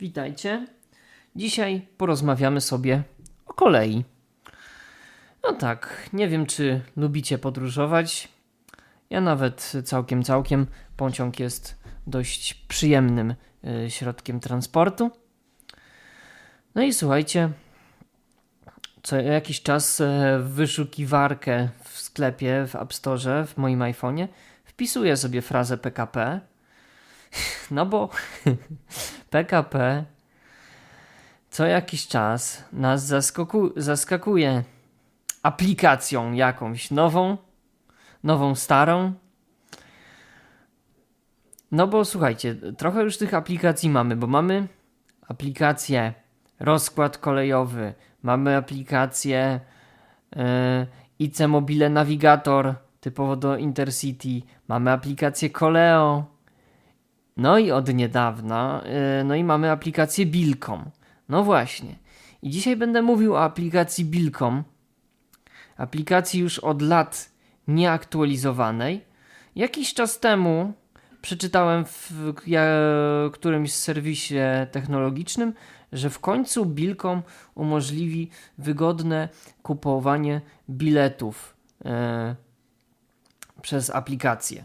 Witajcie. Dzisiaj porozmawiamy sobie o kolei. No tak, nie wiem czy lubicie podróżować. Ja nawet całkiem. Pociąg jest dość przyjemnym środkiem transportu. No i słuchajcie, co jakiś czas w wyszukiwarkę w sklepie, w App Store, w moim iPhone'ie wpisuję sobie frazę PKP. No bo PKP co jakiś czas nas zaskakuje aplikacją jakąś nową, starą. No bo słuchajcie, trochę już tych aplikacji mamy, bo mamy aplikację rozkład kolejowy, mamy aplikację IC Mobile Navigator typowo do Intercity, mamy aplikację Koleo, no i od niedawna, mamy aplikację Bilkom. No właśnie. I dzisiaj będę mówił o aplikacji Bilkom. Aplikacji już od lat nieaktualizowanej. Jakiś czas temu przeczytałem w którymś serwisie technologicznym, że w końcu Bilkom umożliwi wygodne kupowanie biletów przez aplikację.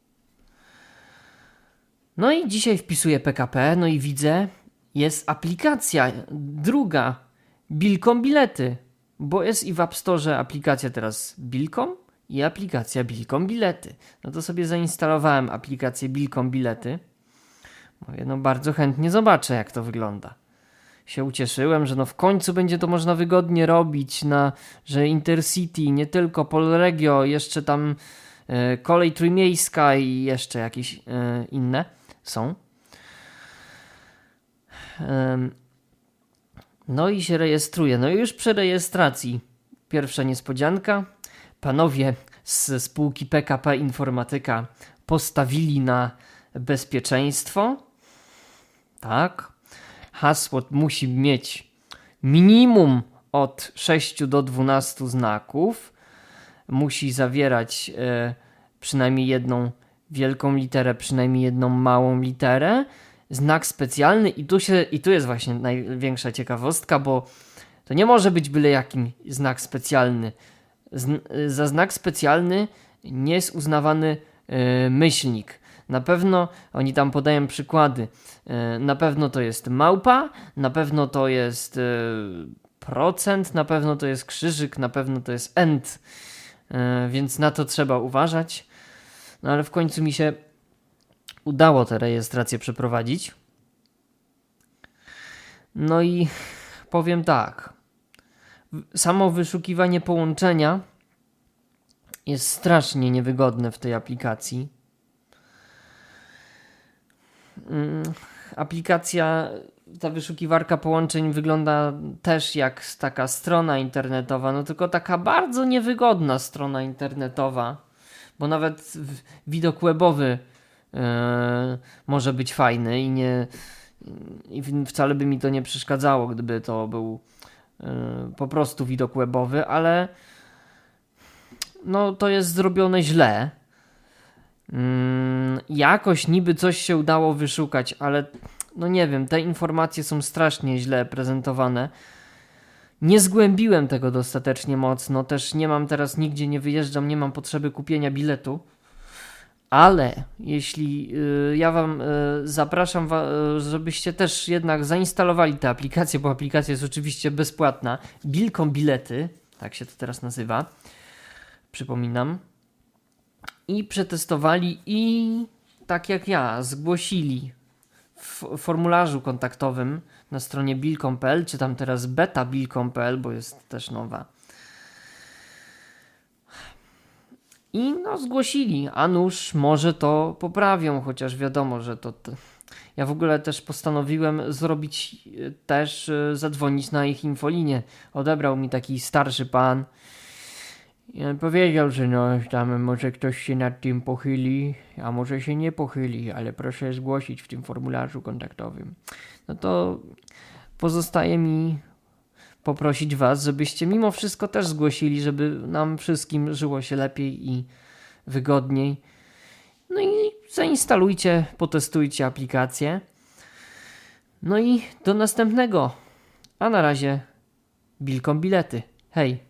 No i dzisiaj wpisuję PKP, no i widzę, jest aplikacja druga, Bilkom Bilety, bo jest i w App Store aplikacja teraz Bilkom i aplikacja Bilkom Bilety. No to sobie zainstalowałem aplikację Bilkom Bilety. Mówię, no bardzo chętnie zobaczę, jak to wygląda. Się ucieszyłem, że no w końcu będzie to można wygodnie robić, że Intercity, nie tylko Polregio, jeszcze tam kolej trójmiejska i jeszcze jakieś inne są. No i się rejestruję. No i już przy rejestracji pierwsza niespodzianka. Panowie z spółki PKP Informatyka postawili na bezpieczeństwo. Tak. Hasło musi mieć minimum od 6 do 12 znaków. Musi zawierać przynajmniej jedną wielką literę, przynajmniej jedną małą literę. Znak specjalny i tu jest właśnie największa ciekawostka, bo to nie może być byle jakim znak specjalny. Za znak specjalny nie jest uznawany myślnik. Na pewno, oni tam podają przykłady, na pewno to jest małpa, na pewno to jest procent, na pewno to jest krzyżyk, na pewno to jest end, więc na to trzeba uważać. No ale w końcu mi się udało tę rejestrację przeprowadzić. No i powiem tak. Samo wyszukiwanie połączenia jest strasznie niewygodne w tej aplikacji. Aplikacja, ta wyszukiwarka połączeń wygląda też jak taka strona internetowa, no tylko taka bardzo niewygodna strona internetowa, bo nawet widok webowy może być fajny i wcale by mi to nie przeszkadzało, gdyby to był po prostu widok webowy, ale no to jest zrobione źle. Jakoś niby coś się udało wyszukać, ale no nie wiem, te informacje są strasznie źle prezentowane. Nie zgłębiłem tego dostatecznie mocno, też nie mam teraz nigdzie, nie wyjeżdżam, nie mam potrzeby kupienia biletu. Ale jeśli ja wam zapraszam, żebyście też jednak zainstalowali tę aplikację, bo aplikacja jest oczywiście bezpłatna. Bilkom Bilety, tak się to teraz nazywa, przypominam. I przetestowali i tak jak ja, zgłosili w formularzu kontaktowym na stronie bilkom.pl, czy tam teraz beta.bilkom.pl, bo jest też nowa. I no zgłosili, a nuż może to poprawią, chociaż wiadomo, że to... Ja w ogóle też postanowiłem zadzwonić na ich infolinię. Odebrał mi taki starszy pan i on powiedział, że no tam może ktoś się nad tym pochyli, a może się nie pochyli, ale proszę zgłosić w tym formularzu kontaktowym. No to pozostaje mi poprosić was, żebyście mimo wszystko też zgłosili, żeby nam wszystkim żyło się lepiej i wygodniej. No i zainstalujcie, potestujcie aplikację. No i do następnego. A na razie bilkom bilety. Hej!